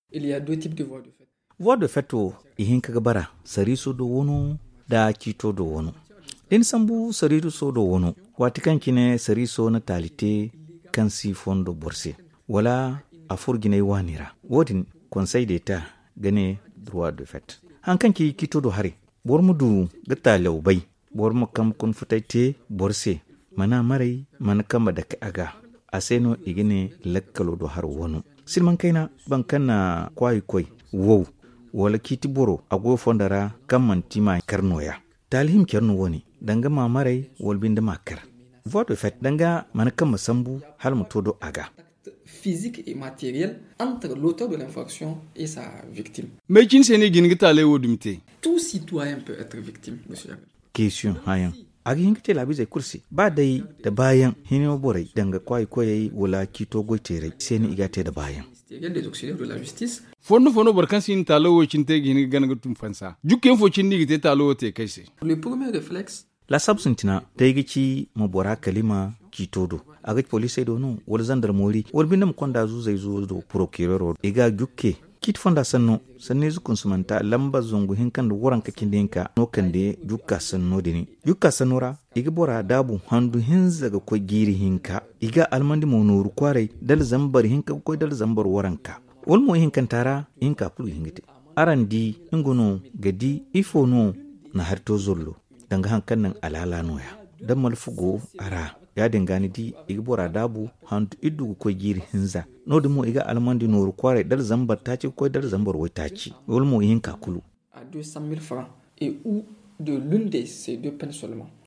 Il y a deux types de voies de fait. Voie de fait to ihin kaga bara sariso do wono da kito do wono. Din sambu sariso do wono wati kankine sariso na talite kan si fondo borse wala a furgine wanira. Wodin conseil d'etat gane droit de fait. Hankanki kito do hari bor mudu gata laubai bor mu kam kun futaite borse mana marai mana kama da aga aseno igine lakkalo do har wono. Silman kaina ban kana kwai koi wow wala kiti boro ago fondara kamman tima karnoya talhim kerno woni danga mamarai wolbinde makar voie de fait danga man kam sambu hal mutodo aga Physique et matériel entre l'auteur de l'infraction et sa victime. Mais kin sene gin gitale wodumte. Tout citoyen peut être victime, monsieur. Question hayan agi hinkite labi zai kursi ba dai da bayan hino borai danga kwai koyi wala kito goitere seni igate da bayan des auxiliaires de la justice. Fono barkan sin talo wo cinte gin ganaga tum fansa jukken fo cin nigi te talo te kaise. Le premier réflexe la substantina daigici mabora kalima kitodo aga police do no wal gendarmerie wal binam konda zu zai zo do procureur iga jukke kit fonda sanno sanne zu konsumanta lamba zongu hinkan da woran ka kindinka no kande jukka sanno dini jukka sanora iga bora dabu handu hinza ga ko giri hinka iga almandi monuru kware dal zambar hinka ko dal zambar waranka wal mo hinkan tara hinka kulu hingite arandi ingono gadi ifo no na harto zollo danga hankan nan alala noya dan malfugo ara ya dingani di igbora dabu hantu idu ko giri hinza no dimo iga almandi noru kware dal zambar taci ko dal zambar wai taci wal mo yin kakulu à 200 000 francs et ou de l'une de ces deux peines seulement.